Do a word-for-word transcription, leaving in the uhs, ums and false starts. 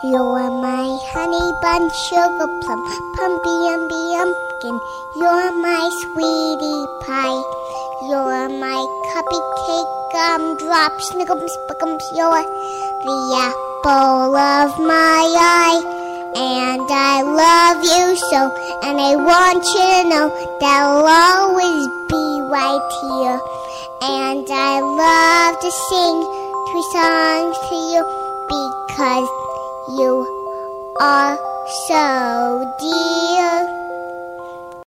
You're my honey bun, sugar plum, pumpy umby umpkin. You're my sweetie pie. You're my cupcake, gumdrop, snickums, spickums. You're the apple of my eye. And I love you so, and I want you to know that I'll always be right here. And I love to sing three songs to you because you are so dear.